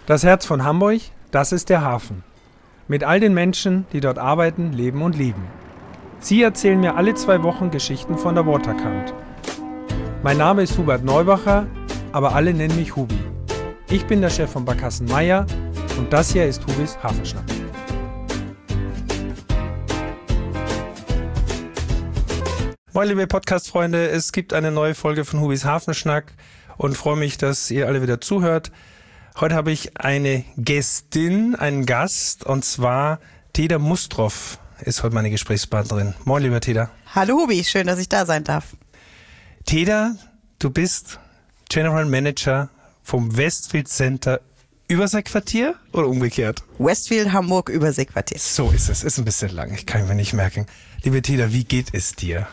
Das Herz von Hamburg, das ist der Hafen. Mit all den Menschen, die dort arbeiten, leben und lieben. Sie erzählen mir alle 2 Wochen Geschichten von der Waterkant. Mein Name ist Hubert Neubacher, aber alle nennen mich Hubi. Ich bin der Chef von Barkassen Meier und das hier ist Hubis Hafenschnack. Moin liebe Podcast-Freunde, es gibt eine neue Folge von Hubis Hafenschnack und freue mich, dass ihr alle wieder zuhört. Heute habe ich eine Gästin, einen Gast, und zwar Teda Mustroff ist heute meine Gesprächspartnerin. Moin lieber Teda. Hallo Hubi, schön, dass ich da sein darf. Teda, du bist General Manager vom Westfield Center Überseequartier oder umgekehrt? Westfield Hamburg Überseequartier. So ist es, ist ein bisschen lang, ich kann mir nicht merken. Liebe Teda, wie geht es dir?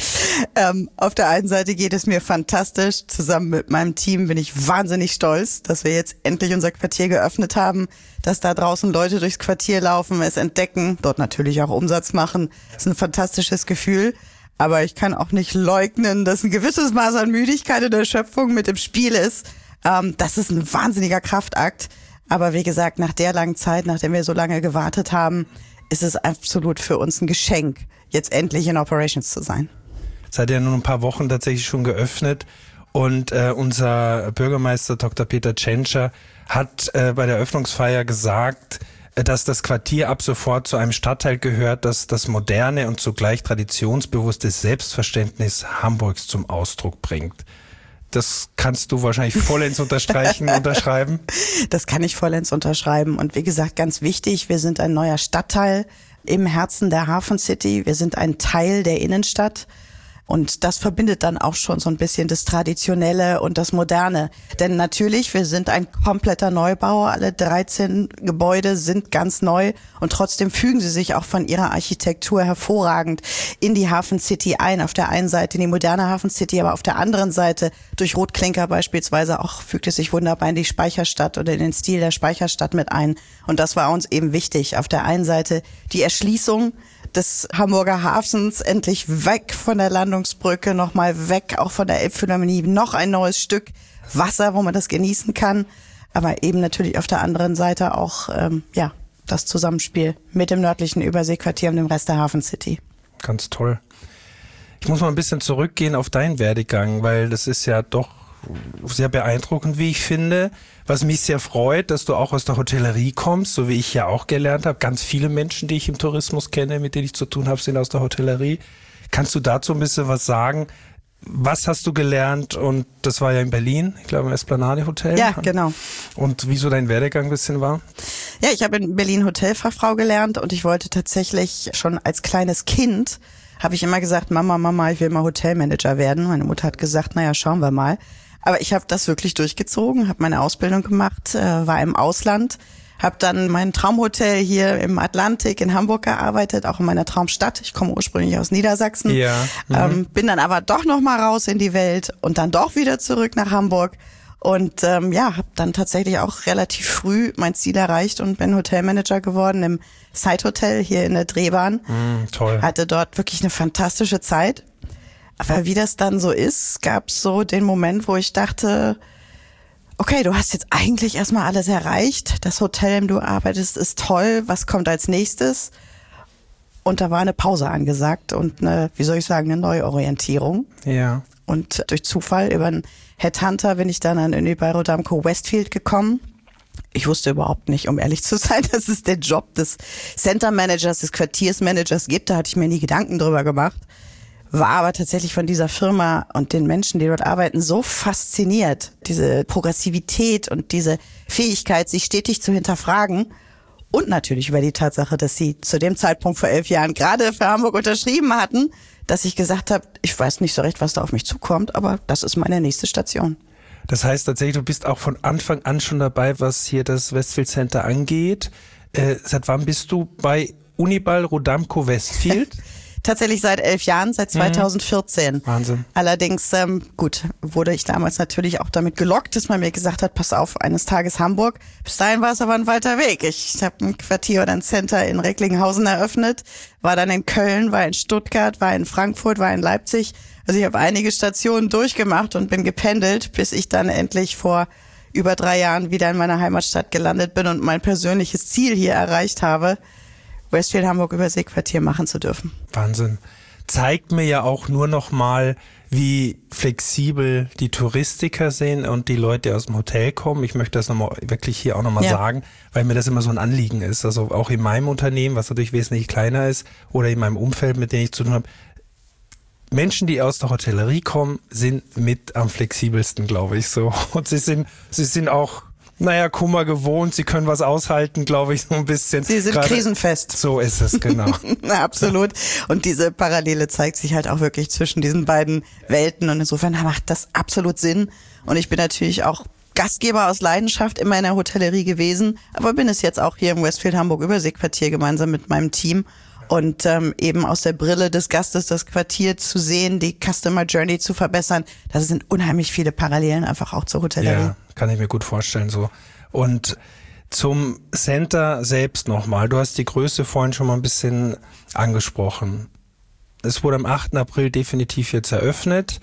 Auf der einen Seite geht es mir fantastisch. Zusammen mit meinem Team bin ich wahnsinnig stolz, dass wir jetzt endlich unser Quartier geöffnet haben, dass da draußen Leute durchs Quartier laufen, es entdecken, dort natürlich auch Umsatz machen. Das ist ein fantastisches Gefühl. Aber ich kann auch nicht leugnen, dass ein gewisses Maß an Müdigkeit und Erschöpfung mit im Spiel ist. Das ist ein wahnsinniger Kraftakt. Aber wie gesagt, nach der langen Zeit, nachdem wir so lange gewartet haben, ist es absolut für uns ein Geschenk, jetzt endlich in Operations zu sein. Seid ja nur ein paar Wochen tatsächlich schon geöffnet und unser Bürgermeister Dr. Peter Tschentscher hat bei der Eröffnungsfeier gesagt, dass das Quartier ab sofort zu einem Stadtteil gehört, das das moderne und zugleich traditionsbewusste Selbstverständnis Hamburgs zum Ausdruck bringt. Das kannst du wahrscheinlich vollends unterschreiben. Das kann ich vollends unterschreiben. Und wie gesagt, ganz wichtig, wir sind ein neuer Stadtteil im Herzen der Hafen City. Wir sind ein Teil der Innenstadt. Und das verbindet dann auch schon so ein bisschen das Traditionelle und das Moderne. Denn natürlich, wir sind ein kompletter Neubau. Alle 13 Gebäude sind ganz neu und trotzdem fügen sie sich auch von ihrer Architektur hervorragend in die Hafen City ein. Auf der einen Seite in die moderne Hafen City, aber auf der anderen Seite durch Rotklinker beispielsweise auch fügt es sich wunderbar in die Speicherstadt oder in den Stil der Speicherstadt mit ein. Und das war uns eben wichtig. Auf der einen Seite die Erschließung des Hamburger Hafens, endlich weg von der Landungsbrücke, nochmal weg auch von der Elbphilharmonie, noch ein neues Stück Wasser, wo man das genießen kann, aber eben natürlich auf der anderen Seite auch das Zusammenspiel mit dem nördlichen Überseequartier und dem Rest der Hafen City. Ganz toll. Ich muss mal ein bisschen zurückgehen auf deinen Werdegang, weil das ist ja doch sehr beeindruckend, wie ich finde. Was mich sehr freut, dass du auch aus der Hotellerie kommst, so wie ich ja auch gelernt habe. Ganz viele Menschen, die ich im Tourismus kenne, mit denen ich zu tun habe, sind aus der Hotellerie. Kannst du dazu ein bisschen was sagen? Was hast du gelernt? Und das war ja in Berlin, ich glaube im Esplanade Hotel. Ja, genau. Und wieso dein Werdegang ein bisschen war? Ja, ich habe in Berlin Hotelfachfrau gelernt und ich wollte tatsächlich schon als kleines Kind, habe ich immer gesagt, Mama, ich will mal Hotelmanager werden. Meine Mutter hat gesagt, naja, schauen wir mal. Aber ich habe das wirklich durchgezogen, habe meine Ausbildung gemacht, war im Ausland, habe dann mein Traumhotel hier im Atlantik in Hamburg gearbeitet, auch in meiner Traumstadt. Ich komme ursprünglich aus Niedersachsen, bin dann aber doch noch mal raus in die Welt und dann doch wieder zurück nach Hamburg und habe dann tatsächlich auch relativ früh mein Ziel erreicht und bin Hotelmanager geworden im Side Hotel hier in der Drehbahn. Toll. Hatte dort wirklich eine fantastische Zeit. Aber wie das dann so ist, gab es so den Moment, wo ich dachte, okay, du hast jetzt eigentlich erstmal alles erreicht. Das Hotel, in dem du arbeitest, ist toll. Was kommt als nächstes? Und da war eine Pause angesagt und eine Neuorientierung. Ja. Und durch Zufall über einen Headhunter bin ich dann an Unibail Rodamco Westfield gekommen. Ich wusste überhaupt nicht, um ehrlich zu sein, dass es den Job des Center Managers, des Quartiersmanagers gibt. Da hatte ich mir nie Gedanken drüber gemacht. War aber tatsächlich von dieser Firma und den Menschen, die dort arbeiten, so fasziniert. Diese Progressivität und diese Fähigkeit, sich stetig zu hinterfragen. Und natürlich über die Tatsache, dass sie zu dem Zeitpunkt vor 11 Jahren gerade für Hamburg unterschrieben hatten, dass ich gesagt habe, ich weiß nicht so recht, was da auf mich zukommt, aber das ist meine nächste Station. Das heißt tatsächlich, du bist auch von Anfang an schon dabei, was hier das Westfield Center angeht. Seit wann bist du bei Unibail Rodamco Westfield? Tatsächlich seit 11 Jahren, seit 2014. Wahnsinn. Allerdings, wurde ich damals natürlich auch damit gelockt, dass man mir gesagt hat, pass auf, eines Tages Hamburg. Bis dahin war es aber ein weiter Weg. Ich habe ein Quartier oder ein Center in Recklinghausen eröffnet, war dann in Köln, war in Stuttgart, war in Frankfurt, war in Leipzig. Also ich habe einige Stationen durchgemacht und bin gependelt, bis ich dann endlich vor über 3 Jahren wieder in meiner Heimatstadt gelandet bin und mein persönliches Ziel hier erreicht habe, Westfield Hamburg Überseequartier machen zu dürfen. Wahnsinn. Zeigt mir ja auch nur noch mal, wie flexibel die Touristiker sind und die Leute aus dem Hotel kommen. Ich möchte das nochmal wirklich hier auch nochmal sagen, weil mir das immer so ein Anliegen ist. Also auch in meinem Unternehmen, was natürlich wesentlich kleiner ist, oder in meinem Umfeld, mit dem ich zu tun habe. Menschen, die aus der Hotellerie kommen, sind mit am flexibelsten, glaube ich, so. Und sie sind auch, Kummer gewohnt, sie können was aushalten, glaube ich, so ein bisschen. Sie sind krisenfest. So ist es, genau. Absolut. Und diese Parallele zeigt sich halt auch wirklich zwischen diesen beiden Welten. Und insofern macht das absolut Sinn. Und ich bin natürlich auch Gastgeber aus Leidenschaft, immer in der Hotellerie gewesen, aber bin es jetzt auch hier im Westfield Hamburg Überseequartier gemeinsam mit meinem Team. Und eben aus der Brille des Gastes das Quartier zu sehen, die Customer Journey zu verbessern, das sind unheimlich viele Parallelen einfach auch zur Hotellerie. Ja, kann ich mir gut vorstellen so. Und zum Center selbst nochmal. Du hast die Größe vorhin schon mal ein bisschen angesprochen. Es wurde am 8. April definitiv jetzt eröffnet.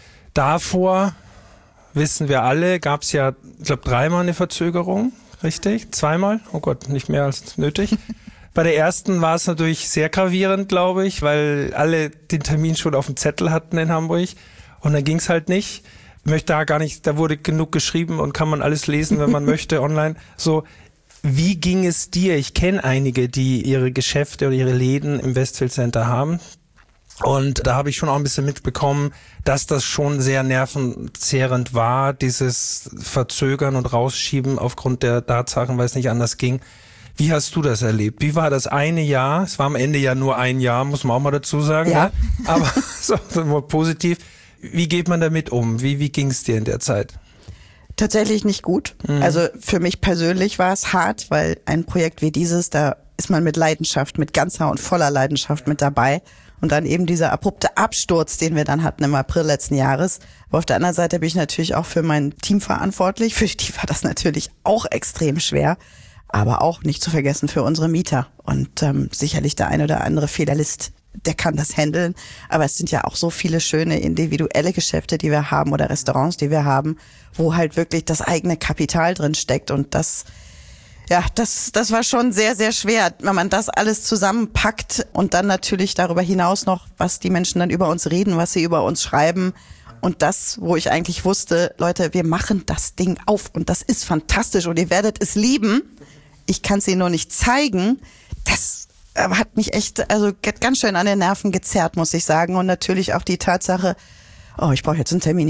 Davor, wissen wir alle, gab es ja, ich glaube, 3-mal eine Verzögerung, richtig? 2-mal? Oh Gott, nicht mehr als nötig. Bei der ersten war es natürlich sehr gravierend, glaube ich, weil alle den Termin schon auf dem Zettel hatten in Hamburg und dann ging es halt nicht. Ich möchte da gar nicht, da wurde genug geschrieben und kann man alles lesen, wenn man möchte, online. So, wie ging es dir? Ich kenne einige, die ihre Geschäfte oder ihre Läden im Westfield Center haben. Und da habe ich schon auch ein bisschen mitbekommen, dass das schon sehr nervenzehrend war, dieses Verzögern und Rausschieben aufgrund der Tatsachen, weil es nicht anders ging. Wie hast du das erlebt? Wie war das eine Jahr? Es war am Ende ja nur ein Jahr, muss man auch mal dazu sagen. Ja. Ne? Aber so mal positiv. Wie geht man damit um? Wie ging es dir in der Zeit? Tatsächlich nicht gut. Also für mich persönlich war es hart, weil ein Projekt wie dieses, da ist man mit Leidenschaft, mit ganzer und voller Leidenschaft mit dabei. Und dann eben dieser abrupte Absturz, den wir dann hatten im April letzten Jahres. Aber auf der anderen Seite bin ich natürlich auch für mein Team verantwortlich. Für die war das natürlich auch extrem schwer. Aber auch nicht zu vergessen für unsere Mieter. Und sicherlich der ein oder andere Federlist, der kann das handeln. Aber es sind ja auch so viele schöne individuelle Geschäfte, die wir haben oder Restaurants, die wir haben, wo halt wirklich das eigene Kapital drin steckt. Und das war schon sehr, sehr schwer, wenn man das alles zusammenpackt und dann natürlich darüber hinaus noch, was die Menschen dann über uns reden, was sie über uns schreiben. Und das, wo ich eigentlich wusste, Leute, wir machen das Ding auf und das ist fantastisch und ihr werdet es lieben. Ich kann es Ihnen nur nicht zeigen. Das hat mich echt ganz schön an den Nerven gezerrt, muss ich sagen. Und natürlich auch die Tatsache, ich brauche jetzt einen Termin.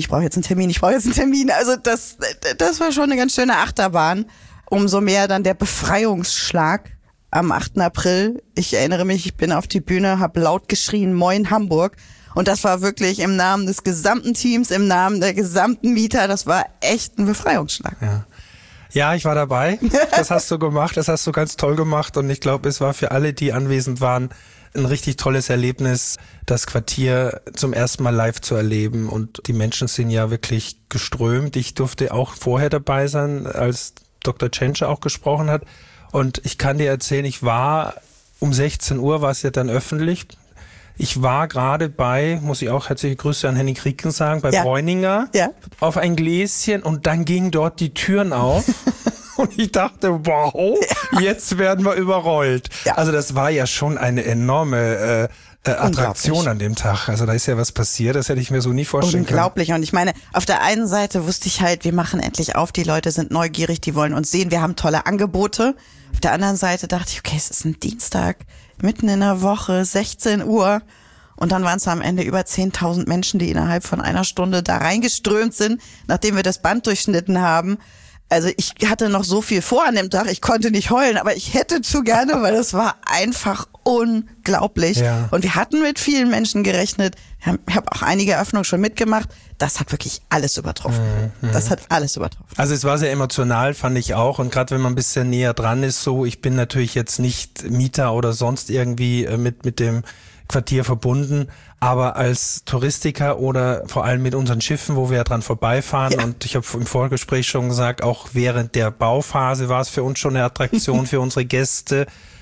Also das war schon eine ganz schöne Achterbahn. Umso mehr dann der Befreiungsschlag am 8. April. Ich erinnere mich, ich bin auf die Bühne, habe laut geschrien, Moin Hamburg. Und das war wirklich im Namen des gesamten Teams, im Namen der gesamten Mieter. Das war echt ein Befreiungsschlag. Ja, ich war dabei. Das hast du gemacht. Das hast du ganz toll gemacht. Und ich glaube, es war für alle, die anwesend waren, ein richtig tolles Erlebnis, das Quartier zum ersten Mal live zu erleben. Und die Menschen sind ja wirklich geströmt. Ich durfte auch vorher dabei sein, als Dr. Tschentscher auch gesprochen hat. Und ich kann dir erzählen, ich war um 16 Uhr, war es ja dann öffentlich. Ich war gerade muss ich auch herzliche Grüße an Henning Krieken sagen, bei Bräuninger auf ein Gläschen und dann gingen dort die Türen auf und ich dachte, wow, jetzt werden wir überrollt. Ja. Also das war ja schon eine enorme Attraktion an dem Tag. Also da ist ja was passiert, das hätte ich mir so nie vorstellen können. Unglaublich. Und ich meine, auf der einen Seite wusste ich halt, wir machen endlich auf, die Leute sind neugierig, die wollen uns sehen, wir haben tolle Angebote. Auf der anderen Seite dachte ich, okay, es ist ein Dienstag, mitten in der Woche, 16 Uhr. Und dann waren es am Ende über 10.000 Menschen, die innerhalb von einer Stunde da reingeströmt sind, nachdem wir das Band durchschnitten haben. Also ich hatte noch so viel vor an dem Tag, ich konnte nicht heulen, aber ich hätte zu gerne, weil das war einfach unglaublich. Ja. Und wir hatten mit vielen Menschen gerechnet. Ich habe auch einige Eröffnungen schon mitgemacht. Das hat wirklich alles übertroffen. Das hat alles übertroffen. Also es war sehr emotional, fand ich auch. Und gerade wenn man ein bisschen näher dran ist, so, ich bin natürlich jetzt nicht Mieter oder sonst irgendwie mit dem Quartier verbunden, aber als Touristiker oder vor allem mit unseren Schiffen, wo wir ja dran vorbeifahren und ich habe im Vorgespräch schon gesagt, auch während der Bauphase war es für uns schon eine Attraktion für unsere Gäste.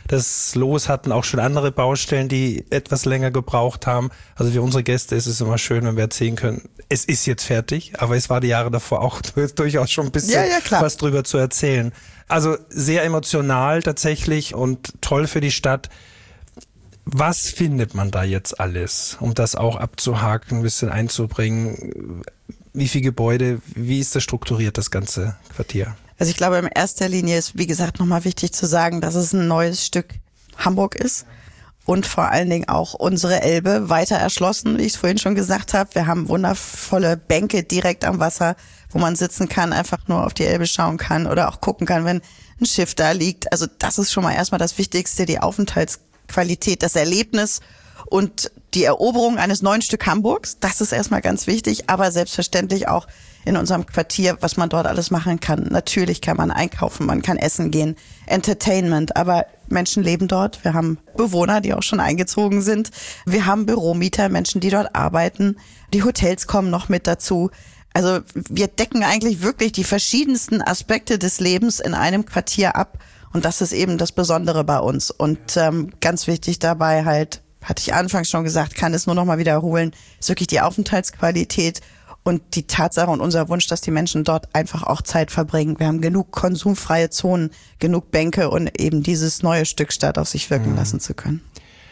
das los, hatten auch schon andere Baustellen, die etwas länger gebraucht haben. Also für unsere Gäste ist es immer schön, wenn wir erzählen können, es ist jetzt fertig, aber es war die Jahre davor auch durchaus schon ein bisschen was drüber zu erzählen. Also sehr emotional tatsächlich und toll für die Stadt. Was findet man da jetzt alles, um das auch abzuhaken, ein bisschen einzubringen? Wie viele Gebäude, wie ist das strukturiert, das ganze Quartier? Also ich glaube, in erster Linie ist, wie gesagt, nochmal wichtig zu sagen, dass es ein neues Stück Hamburg ist und vor allen Dingen auch unsere Elbe weiter erschlossen, wie ich es vorhin schon gesagt habe. Wir haben wundervolle Bänke direkt am Wasser, wo man sitzen kann, einfach nur auf die Elbe schauen kann oder auch gucken kann, wenn ein Schiff da liegt. Also das ist schon mal erstmal das Wichtigste, die Aufenthaltsqualität, das Erlebnis und die Eroberung eines neuen Stück Hamburgs. Das ist erstmal ganz wichtig, aber selbstverständlich auch in unserem Quartier, was man dort alles machen kann. Natürlich kann man einkaufen, man kann essen gehen, Entertainment, aber Menschen leben dort. Wir haben Bewohner, die auch schon eingezogen sind. Wir haben Büromieter, Menschen, die dort arbeiten. Die Hotels kommen noch mit dazu. Also wir decken eigentlich wirklich die verschiedensten Aspekte des Lebens in einem Quartier ab. Und das ist eben das Besondere bei uns. Und ganz wichtig dabei halt, hatte ich anfangs schon gesagt, kann es nur noch mal wiederholen, ist wirklich die Aufenthaltsqualität und die Tatsache und unser Wunsch, dass die Menschen dort einfach auch Zeit verbringen. Wir haben genug konsumfreie Zonen, genug Bänke und eben dieses neue Stück Stadt auf sich wirken lassen zu können.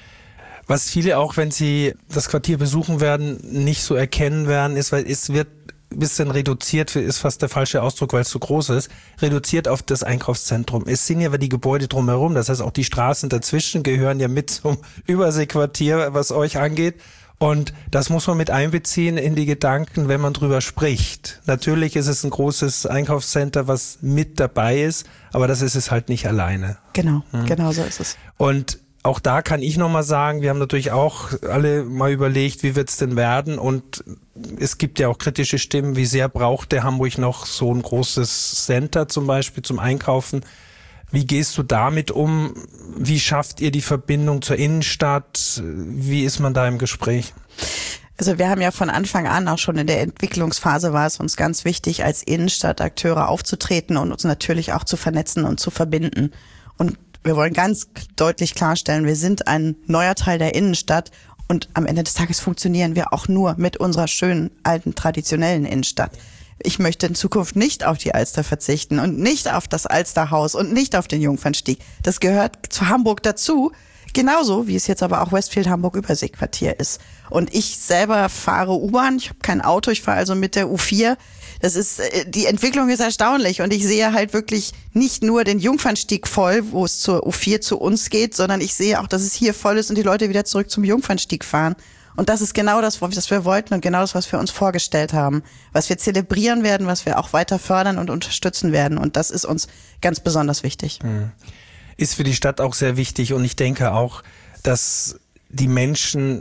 Was viele auch, wenn sie das Quartier besuchen werden, nicht so erkennen werden, ist, weil es wird ein bisschen reduziert, ist fast der falsche Ausdruck, weil es so groß ist, reduziert auf das Einkaufszentrum. Es sind ja aber die Gebäude drumherum, das heißt auch die Straßen dazwischen gehören ja mit zum Überseequartier, was euch angeht. Und das muss man mit einbeziehen in die Gedanken, wenn man drüber spricht. Natürlich ist es ein großes Einkaufscenter, was mit dabei ist, aber das ist es halt nicht alleine. Genau, genau so ist es. Und auch da kann ich nochmal sagen, wir haben natürlich auch alle mal überlegt, wie wird's denn werden? Und es gibt ja auch kritische Stimmen, wie sehr braucht der Hamburg noch so ein großes Center zum Beispiel zum Einkaufen? Wie gehst du damit um? Wie schafft ihr die Verbindung zur Innenstadt? Wie ist man da im Gespräch? Also wir haben ja von Anfang an, auch schon in der Entwicklungsphase war es uns ganz wichtig, als Innenstadtakteure aufzutreten und uns natürlich auch zu vernetzen und zu verbinden. Und wir wollen ganz deutlich klarstellen, wir sind ein neuer Teil der Innenstadt und am Ende des Tages funktionieren wir auch nur mit unserer schönen, alten, traditionellen Innenstadt. Ich möchte in Zukunft nicht auf die Alster verzichten und nicht auf das Alsterhaus und nicht auf den Jungfernstieg. Das gehört zu Hamburg dazu, genauso wie es jetzt aber auch Westfield Hamburg Überseequartier ist. Und ich selber fahre U-Bahn, ich habe kein Auto, ich fahre also mit der U4. Das ist, die Entwicklung ist erstaunlich und ich sehe halt wirklich nicht nur den Jungfernstieg voll, wo es zur U4 zu uns geht, sondern ich sehe auch, dass es hier voll ist und die Leute wieder zurück zum Jungfernstieg fahren. Und das ist genau das, was wir wollten und genau das, was wir uns vorgestellt haben, was wir zelebrieren werden, was wir auch weiter fördern und unterstützen werden. Und das ist uns ganz besonders wichtig. Ist für die Stadt auch sehr wichtig und ich denke auch, dass die Menschen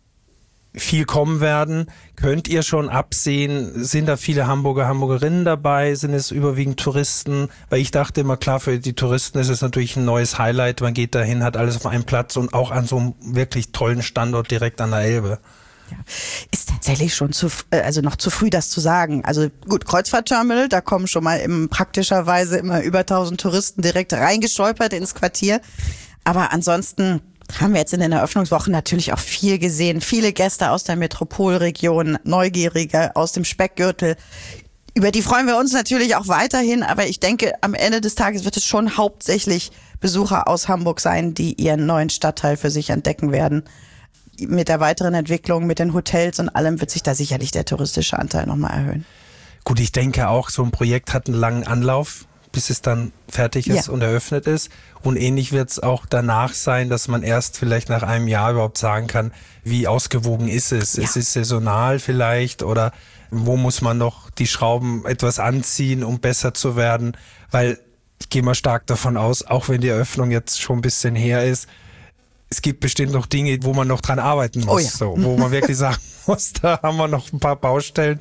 viel kommen werden. Könnt ihr schon absehen, sind da viele Hamburger, Hamburgerinnen dabei? Sind es überwiegend Touristen? Weil ich dachte immer, klar, für die Touristen ist es natürlich ein neues Highlight. Man geht dahin, hat alles auf einem Platz und auch an so einem wirklich tollen Standort direkt an der Elbe. Ja. Ist tatsächlich schon noch zu früh, das zu sagen. Also gut, Kreuzfahrtterminal, da kommen schon mal praktischerweise immer über 1000 Touristen direkt reingestolpert ins Quartier. Aber ansonsten haben wir jetzt in den Eröffnungswochen natürlich auch viel gesehen. Viele Gäste aus der Metropolregion, Neugierige aus dem Speckgürtel. Über die freuen wir uns natürlich auch weiterhin. Aber ich denke, am Ende des Tages wird es schon hauptsächlich Besucher aus Hamburg sein, die ihren neuen Stadtteil für sich entdecken werden. Mit der weiteren Entwicklung, mit den Hotels und allem wird sich da sicherlich der touristische Anteil nochmal erhöhen. Gut, ich denke auch, so ein Projekt hat einen langen Anlauf, bis es dann fertig ist und eröffnet ist. Und ähnlich wird es auch danach sein, dass man erst vielleicht nach einem Jahr überhaupt sagen kann, wie ausgewogen ist es? Ja. Ist es saisonal vielleicht oder wo muss man noch die Schrauben etwas anziehen, um besser zu werden? Weil ich gehe mal stark davon aus, auch wenn die Eröffnung jetzt schon ein bisschen her ist, es gibt bestimmt noch Dinge, wo man noch dran arbeiten muss, so, wo man wirklich sagen muss, da haben wir noch ein paar Baustellen.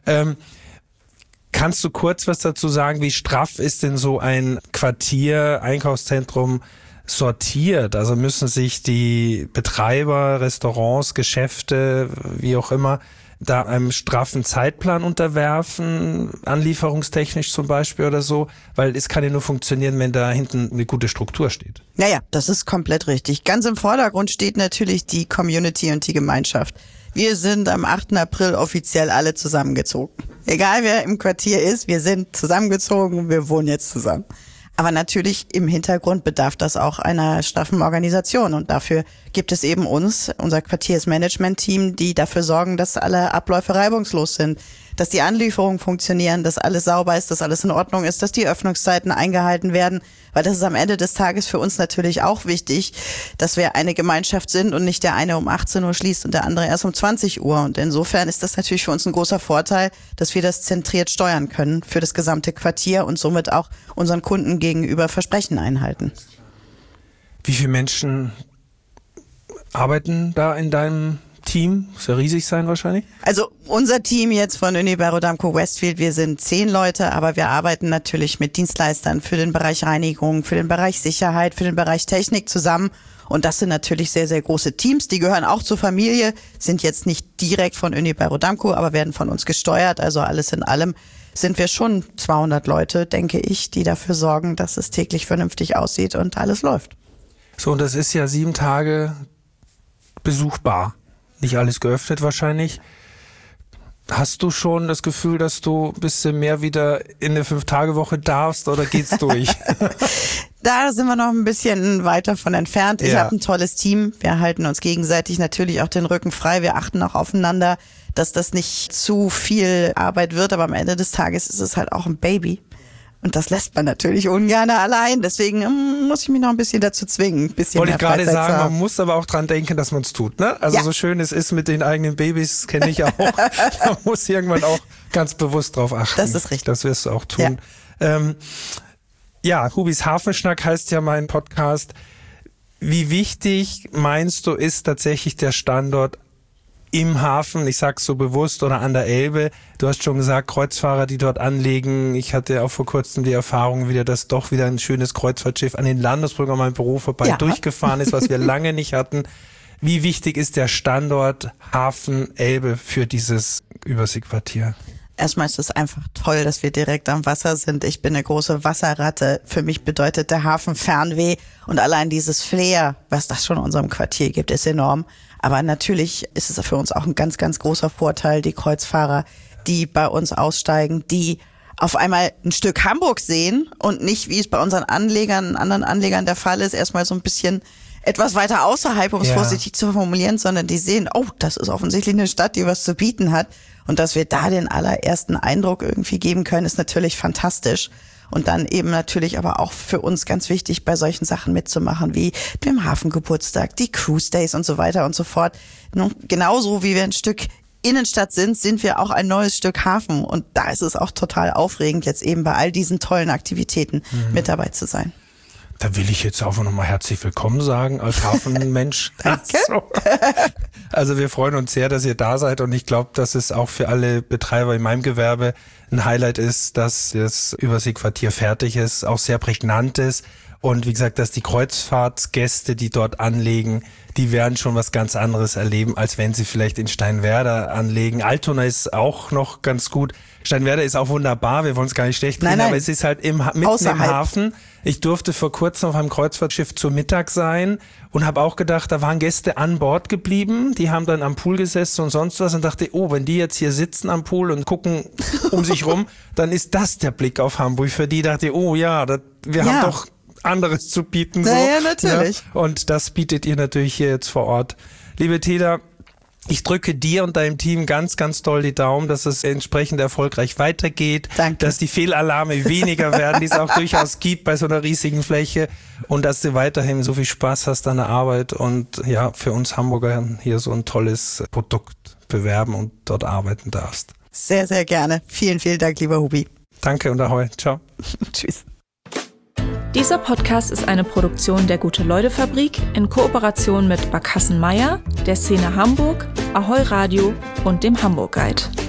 Kannst du kurz was dazu sagen, wie straff ist denn so ein Quartier, Einkaufszentrum sortiert? Also müssen sich die Betreiber, Restaurants, Geschäfte, wie auch immer, da einem straffen Zeitplan unterwerfen, anlieferungstechnisch zum Beispiel oder so, weil es kann ja nur funktionieren, wenn da hinten eine gute Struktur steht. Naja, das ist komplett richtig. Ganz im Vordergrund steht natürlich die Community und die Gemeinschaft. Wir sind am 8. April offiziell alle zusammengezogen. Egal wer im Quartier ist, wir sind zusammengezogen und wir wohnen jetzt zusammen. Aber natürlich im Hintergrund bedarf das auch einer straffen Organisation. Und dafür gibt es eben uns, unser Quartiersmanagement-Team, die dafür sorgen, dass alle Abläufe reibungslos sind, dass die Anlieferungen funktionieren, dass alles sauber ist, dass alles in Ordnung ist, dass die Öffnungszeiten eingehalten werden. Weil das ist am Ende des Tages für uns natürlich auch wichtig, dass wir eine Gemeinschaft sind und nicht der eine um 18 Uhr schließt und der andere erst um 20 Uhr. Und insofern ist das natürlich für uns ein großer Vorteil, dass wir das zentriert steuern können für das gesamte Quartier und somit auch unseren Kunden gegenüber Versprechen einhalten. Wie viele Menschen arbeiten da in deinem Team? Muss ja riesig sein wahrscheinlich. Also unser Team jetzt von Unibail-Rodamco Westfield, wir sind 10 Leute, aber wir arbeiten natürlich mit Dienstleistern für den Bereich Reinigung, für den Bereich Sicherheit, für den Bereich Technik zusammen. Und das sind natürlich sehr, sehr große Teams. Die gehören auch zur Familie, sind jetzt nicht direkt von Unibail-Rodamco, aber werden von uns gesteuert. Also alles in allem sind wir schon 200 Leute, denke ich, die dafür sorgen, dass es täglich vernünftig aussieht und alles läuft. So, und das ist ja 7 Tage besuchbar. Nicht alles geöffnet wahrscheinlich. Hast du schon das Gefühl, dass du ein bisschen mehr wieder in eine 5-Tage-Woche darfst oder geht's durch? Da sind wir noch ein bisschen weiter von entfernt. Ich habe ein tolles Team. Wir halten uns gegenseitig natürlich auch den Rücken frei. Wir achten auch aufeinander, dass das nicht zu viel Arbeit wird. Aber am Ende des Tages ist es halt auch ein Baby. Und das lässt man natürlich ungern allein. Deswegen muss ich mich noch ein bisschen dazu zwingen. Ein bisschen wollte ich gerade sagen, zu haben. man muss aber auch dran denken, dass man es tut. Ne? Also so schön es ist mit den eigenen Babys, kenne ich auch. Man muss irgendwann auch ganz bewusst drauf achten. Das ist richtig. Das wirst du auch tun. Ja, Hubis Hafenschnack heißt ja mein Podcast. Wie wichtig meinst du ist tatsächlich der Standort im Hafen, ich sag's so bewusst, oder an der Elbe? Du hast schon gesagt, Kreuzfahrer, die dort anlegen. Ich hatte auch vor kurzem die Erfahrung wieder, dass doch wieder ein schönes Kreuzfahrtschiff an den Landesbrücken an meinem Büro vorbei durchgefahren ist, was wir lange nicht hatten. Wie wichtig ist der Standort Hafen Elbe für dieses Überseequartier? Erstmal ist es einfach toll, dass wir direkt am Wasser sind. Ich bin eine große Wasserratte. Für mich bedeutet der Hafen Fernweh. Und allein dieses Flair, was das schon in unserem Quartier gibt, ist enorm. Aber natürlich ist es für uns auch ein ganz, ganz großer Vorteil, die Kreuzfahrer, die bei uns aussteigen, die auf einmal ein Stück Hamburg sehen und nicht, wie es bei unseren Anlegern, anderen Anlegern der Fall ist, erstmal so ein bisschen etwas weiter außerhalb, um es vorsichtig zu formulieren, sondern die sehen, oh, das ist offensichtlich eine Stadt, die was zu bieten hat. Und dass wir da den allerersten Eindruck irgendwie geben können, ist natürlich fantastisch. Und dann eben natürlich aber auch für uns ganz wichtig, bei solchen Sachen mitzumachen, wie dem Hafengeburtstag, die Cruise Days und so weiter und so fort. Genauso wie wir ein Stück Innenstadt sind wir auch ein neues Stück Hafen. Und da ist es auch total aufregend, jetzt eben bei all diesen tollen Aktivitäten mit dabei zu sein. Da will ich jetzt auch nochmal herzlich willkommen sagen als Hafenmensch. Danke. Also wir freuen uns sehr, dass ihr da seid, und ich glaube, dass es auch für alle Betreiber in meinem Gewerbe ein Highlight ist, dass das Überseequartier fertig ist, auch sehr prägnant ist. Und wie gesagt, dass die Kreuzfahrtsgäste, die dort anlegen, die werden schon was ganz anderes erleben, als wenn sie vielleicht in Steinwerder anlegen. Altona ist auch noch ganz gut. Steinwerder ist auch wunderbar, wir wollen es gar nicht schlecht reden, aber es ist halt mitten im Hafen. Ich durfte vor kurzem auf einem Kreuzfahrtschiff zu Mittag sein und habe auch gedacht, da waren Gäste an Bord geblieben, die haben dann am Pool gesessen und sonst was, und dachte, oh, wenn die jetzt hier sitzen am Pool und gucken um sich rum, dann ist das der Blick auf Hamburg. Für die dachte ich, oh ja, wir haben doch anderes zu bieten. So. Ja, natürlich. Ja, und das bietet ihr natürlich hier jetzt vor Ort. Liebe Teda, ich drücke dir und deinem Team ganz, ganz doll die Daumen, dass es entsprechend erfolgreich weitergeht. Danke. Dass die Fehlalarme weniger werden, die es auch durchaus gibt bei so einer riesigen Fläche, und dass du weiterhin so viel Spaß hast an der Arbeit und ja, für uns Hamburger hier so ein tolles Produkt bewerben und dort arbeiten darfst. Sehr, sehr gerne. Vielen, vielen Dank, lieber Hubi. Danke und ahoi. Ciao. Tschüss. Dieser Podcast ist eine Produktion der Gute-Leute-Fabrik in Kooperation mit Barkassen Meier, der Szene Hamburg, Ahoi Radio und dem Hamburg Guide.